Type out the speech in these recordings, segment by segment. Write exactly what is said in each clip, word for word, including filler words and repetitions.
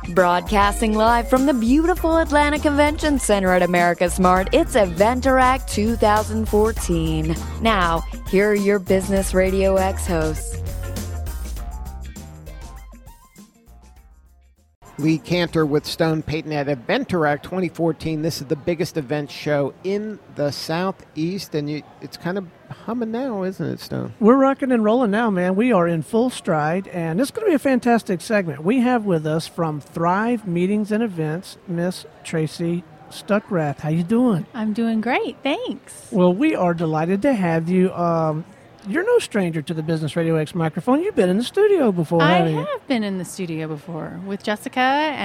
Broadcasting live from the beautiful Atlanta Convention Center at America Smart, it's Eventeract two thousand fourteen. Now, here are your Business Radio X hosts. Lee Cantor with Stone Payton at Eventeract twenty fourteen. This is the biggest event show in the Southeast, and you, it's kind of humming now, isn't it, Stone? We're rocking and rolling now, man. We are in full stride, and this is going to be a fantastic segment. We have with us from Thrive Meetings and Events, Miss Tracy Stuckrath. How you doing? I'm doing great, thanks. Well, we are delighted to have you. Um, You're no stranger to the Business Radio X microphone. You've been in the studio before, I haven't you? have been in the studio before with Jessica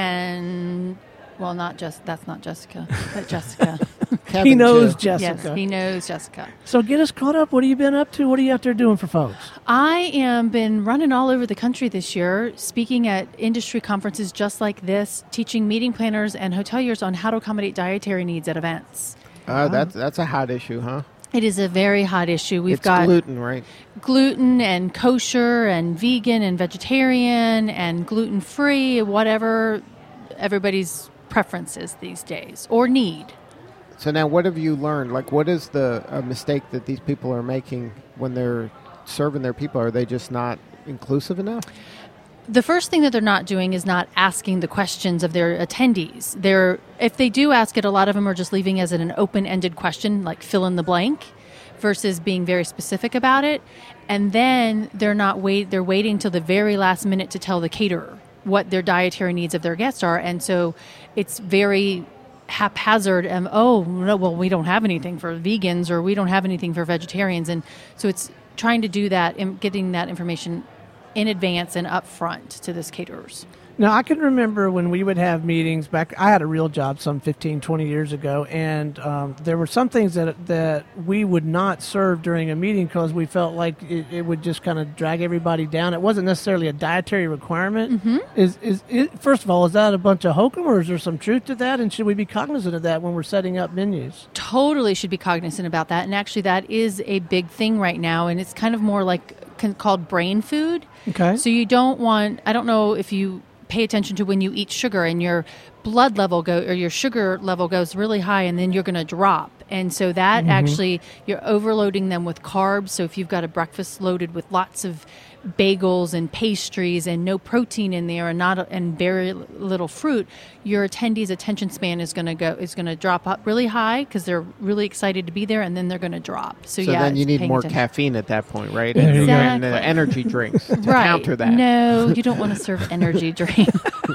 and, well, not just, that's not Jessica, but Jessica. He knows too. Jessica. Yes, he knows Jessica. So get us caught up. What have you been up to? What are you out there doing for folks? I am been running all over the country this year, speaking at industry conferences just like this, teaching meeting planners and hoteliers on how to accommodate dietary needs at events. Uh, that's, that's a hot issue, huh? It is a very hot issue. We've it's got gluten, right? gluten and kosher and vegan and vegetarian and gluten-free, whatever everybody's preference is these days or need. So now what have you learned? Like, what is the uh, mistake that these people are making when they're serving their people? Are they just not inclusive enough? The first thing that they're not doing is not asking the questions of their attendees. They're, if they do ask it, a lot of them are just leaving as an open-ended question, like fill in the blank, versus being very specific about it. And then they're not wait. They're waiting till the very last minute to tell the caterer what their dietary needs of their guests are, and so it's very haphazard. And oh no, well, we don't have anything for vegans, or we don't have anything for vegetarians, and so it's trying to do that and getting that information in advance and upfront to this caterers. Now, I can remember when we would have meetings back, I had a real job some fifteen, twenty years ago, and um, there were some things that that we would not serve during a meeting because we felt like it, it would just kind of drag everybody down. It wasn't necessarily a dietary requirement. Mm-hmm. Is is it, first of all, is that a bunch of hokum, or is there some truth to that, and should we be cognizant of that when we're setting up menus? Totally should be cognizant about that, and actually that is a big thing right now, and it's kind of more like called brain food. Okay. So you don't want, I don't know if you pay attention to when you eat sugar and your blood level go or your sugar level goes really high, and then you're going to drop. And so that mm-hmm. actually, you're overloading them with carbs. So if you've got a breakfast loaded with lots of bagels and pastries and no protein in there and not and very little fruit, your attendees' attention span is going to go is going to drop up really high because they're really excited to be there, and then they're going to drop. So, so yeah, then you need more attention. caffeine at that point, right? Exactly. And, and uh, energy drinks to right. counter that. No, you don't want to serve energy drink.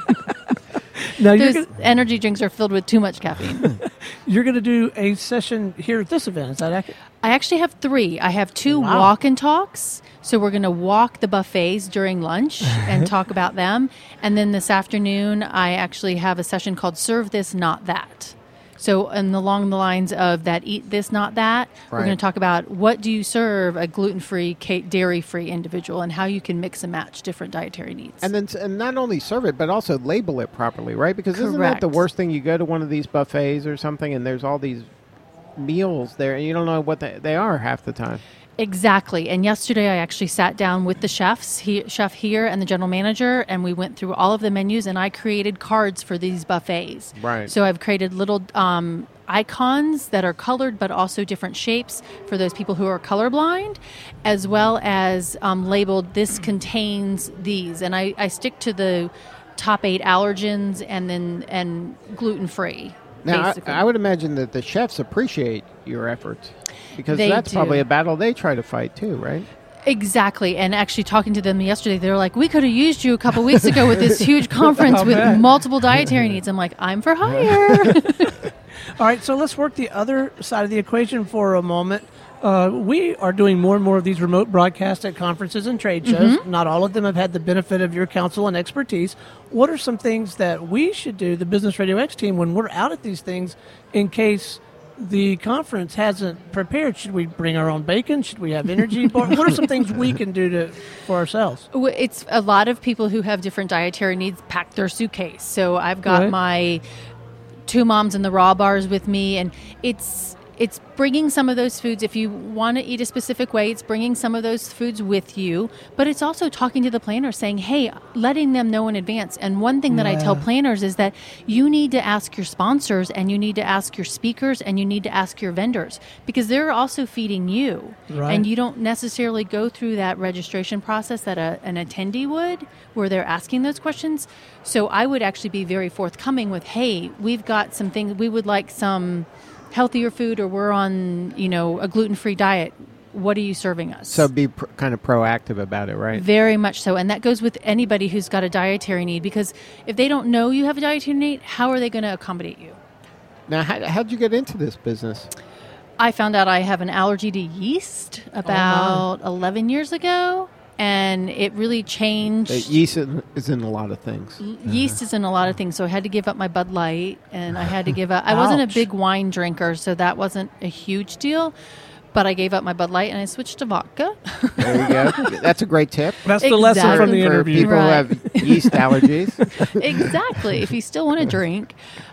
Now, Those you're gonna, energy drinks are filled with too much caffeine. You're going to do a session here at this event. Is that accurate? I actually have three. I have two Wow. walk and talks. So we're going to walk the buffets during lunch and talk about them. And then this afternoon, I actually have a session called Serve This, Not That. So and along the lines of that, eat this, not that, right. we're going to talk about what do you serve a gluten-free, dairy-free individual and how you can mix and match different dietary needs. And then and not only serve it, but also label it properly, right? Because isn't that Correct. the worst thing? You go to one of these buffets or something, and there's all these meals there, and you don't know what they, they are half the time. Exactly. And yesterday I actually sat down with the chefs, he, chef here and the general manager, and we went through all of the menus, and I created cards for these buffets. Right. So I've created little um, icons that are colored but also different shapes for those people who are colorblind, as well as um, labeled, this contains these. And I, I stick to the top eight allergens and then and gluten-free. Now, I, basically. I would imagine that the chefs appreciate your efforts because They that's do. probably a battle they try to fight too, right? Exactly. And actually talking to them yesterday, they were like, we could have used you a couple weeks ago with this huge conference I'll with bet. multiple dietary needs. I'm like, I'm for hire. All right, so let's work the other side of the equation for a moment. Uh, we are doing more and more of these remote broadcasts at conferences and trade shows. Mm-hmm. Not all of them have had the benefit of your counsel and expertise. What are some things that we should do, the Business Radio X team, when we're out at these things, in case the conference hasn't prepared? Should we bring our own bacon? Should we have energy bar? What are some things we can do to for ourselves? It's a lot of people who have different dietary needs pack their suitcase. So I've got Right. my two moms in the raw bars with me, and it's it's bringing some of those foods. If you want to eat a specific way, it's bringing some of those foods with you. But it's also talking to the planner, saying, hey, letting them know in advance. And one thing that yeah. I tell planners is that you need to ask your sponsors, and you need to ask your speakers, and you need to ask your vendors, because they're also feeding you. Right. And you don't necessarily go through that registration process that a, an attendee would, where they're asking those questions. So I would actually be very forthcoming with, hey, we've got some things, we would like some healthier food, or we're on, you know, a gluten-free diet. What are you serving us? So be pr- kind of proactive about it, right? Very much so. And that goes with anybody who's got a dietary need, because if they don't know you have a dietary need, how are they going to accommodate you? Now, how, how'd you get into this business? I found out I have an allergy to yeast about oh eleven years ago. And it really changed. Uh, yeast is in a lot of things. Yeast is in a lot of things. So I had to give up my Bud Light, and I had to give up. I wasn't a big wine drinker, so that wasn't a huge deal. But I gave up my Bud Light, and I switched to vodka. There you go. That's a great tip. That's the exactly. lesson from the For interview. people right. who have yeast allergies. Exactly. If you still want to drink.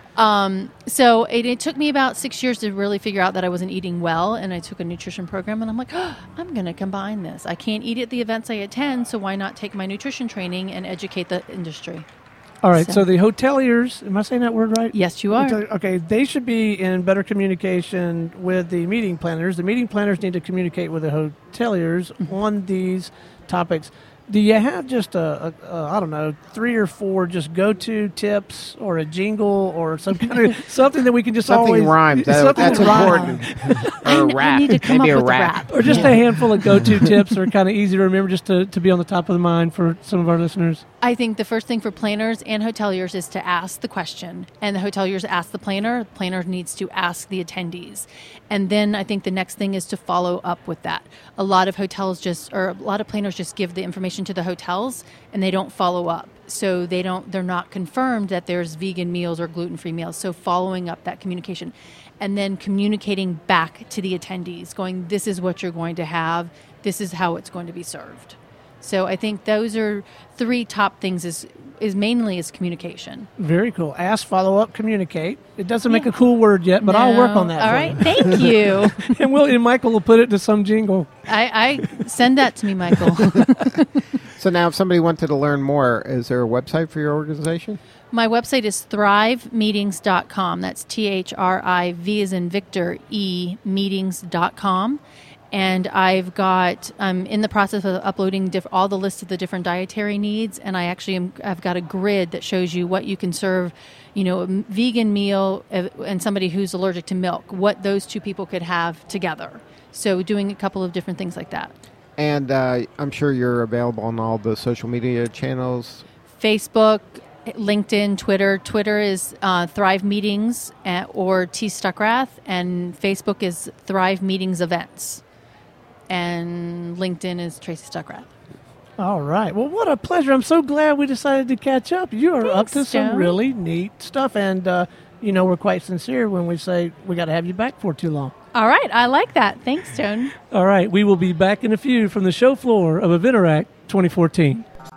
Um, so it, it took me about six years to really figure out that I wasn't eating well, and I took a nutrition program, and I'm like, oh, I'm going to combine this. I can't eat at the events I attend, so why not take my nutrition training and educate the industry? All right, so, So- the hoteliers, am I saying that word right? Yes, you are. Hotel- Okay, they should be in better communication with the meeting planners. The meeting planners need to communicate with the hoteliers on these topics. Do you have just a, a, a I don't know, three or four just go-to tips, or a jingle, or some kind of something that we can just Something always rhymes. That, something that's that rhymes. important. I, or a I rap. need to come Maybe up a with rap. a rap. Or just Yeah. a handful of go-to tips are kind of easy to remember, just to, to be on the top of the mind for some of our listeners. I think the first thing for planners and hoteliers is to ask the question, and the hoteliers ask the planner. The planner needs to ask the attendees. And then I think the next thing is to follow up with that. A lot of hotels just, or a lot of planners just give the information to the hotels, and they don't follow up. So they don't, they're not confirmed that there's vegan meals or gluten-free meals. So following up that communication, and then communicating back to the attendees, going, this is what you're going to have. This is how it's going to be served. So I think those are three top things, is is mainly is communication. Very cool. Ask, follow up, communicate. It doesn't make a cool word yet, but I'll work on that. All for right, you. thank you. and, we'll, and Michael will put it to some jingle. I, I send that to me, Michael. So now if somebody wanted to learn more, is there a website for your organization? My website is thrive meetings dot com. That's T H R I V as in Victor, E, meetings dot com. And I've got, I'm in the process of uploading diff- all the lists of the different dietary needs. And I actually am, I've got a grid that shows you what you can serve, you know, a m- vegan meal uh, and somebody who's allergic to milk, what those two people could have together. So doing a couple of different things like that. And uh, I'm sure you're available on all the social media channels. Facebook, LinkedIn, Twitter. Twitter is uh, Thrive Meetings at, or T Stuckrath, and Facebook is Thrive Meetings Events. And LinkedIn is Tracy Stuckrath. All right. Well, what a pleasure. I'm so glad we decided to catch up. You are up Thanks, to some Joan. really neat stuff. And, uh, you know, we're quite sincere when we say we got to have you back for too long. All right. I like that. Thanks, Joan. All right. We will be back in a few from the show floor of Eventeract twenty fourteen.